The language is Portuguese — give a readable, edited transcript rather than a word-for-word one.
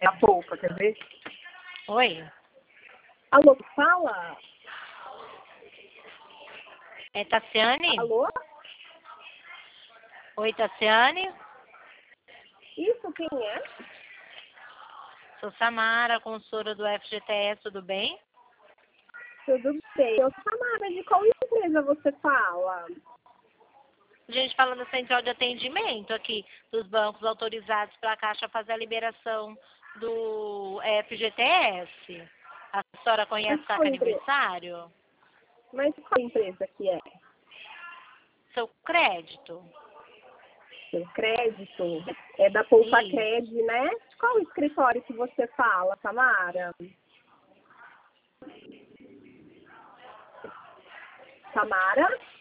a pouca, quer ver? Oi. Alô, fala? É Tassiane? Alô? Oi, Tassiane? Isso, quem é? Sou Samara, consultora do FGTS, tudo bem? Tudo bem. Eu, Samara, de qual empresa você fala? A gente fala da central de atendimento aqui dos bancos autorizados para a Caixa fazer a liberação do FGTS. A senhora conhece Mas Saca qual empresa? Aniversário? Mas qual empresa que é? Seu crédito? Seu crédito? É da Poupa Sim. Cred, né? De qual escritório que você fala, Samara? Samara?